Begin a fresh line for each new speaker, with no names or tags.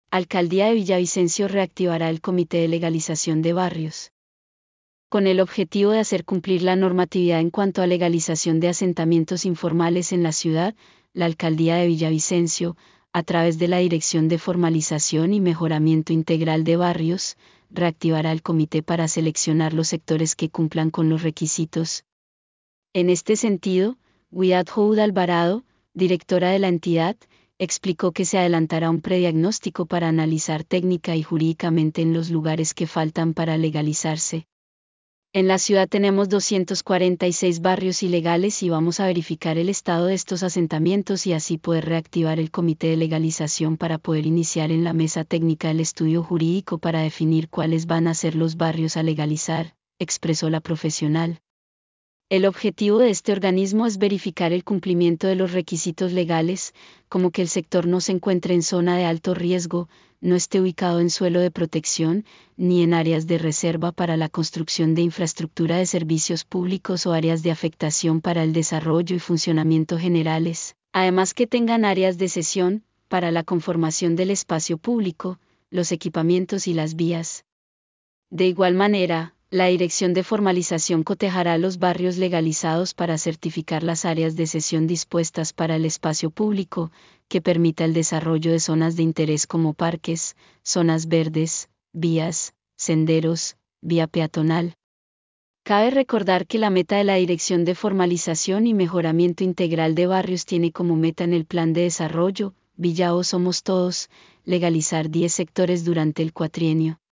Alcaldía de Villavicencio reactivará el Comité de Legalización de Barrios. Con el objetivo de hacer cumplir la normatividad en cuanto a legalización de asentamientos informales en la ciudad, la Alcaldía de Villavicencio, a través de la Dirección de Formalización y Mejoramiento Integral de Barrios, reactivará el comité para seleccionar los sectores que cumplan con los requisitos. En este sentido, Guiad Houd Alvarado, directora de la entidad, explicó que se adelantará un prediagnóstico para analizar técnica y jurídicamente en los lugares que faltan para legalizarse. En la ciudad tenemos 246 barrios ilegales y vamos a verificar el estado de estos asentamientos y así poder reactivar el comité de legalización para poder iniciar en la mesa técnica el estudio jurídico para definir cuáles van a ser los barrios a legalizar, expresó la profesional. El objetivo de este organismo es verificar el cumplimiento de los requisitos legales, como que el sector no se encuentre en zona de alto riesgo, no esté ubicado en suelo de protección, ni en áreas de reserva para la construcción de infraestructura de servicios públicos o áreas de afectación para el desarrollo y funcionamiento generales, además que tengan áreas de cesión, para la conformación del espacio público, los equipamientos y las vías. De igual manera, la Dirección de Formalización cotejará los barrios legalizados para certificar las áreas de cesión dispuestas para el espacio público, que permita el desarrollo de zonas de interés como parques, zonas verdes, vías, senderos, vía peatonal. Cabe recordar que la meta de la Dirección de Formalización y Mejoramiento Integral de Barrios tiene como meta en el Plan de Desarrollo, Villa O Somos Todos, legalizar 10 sectores durante el cuatrienio.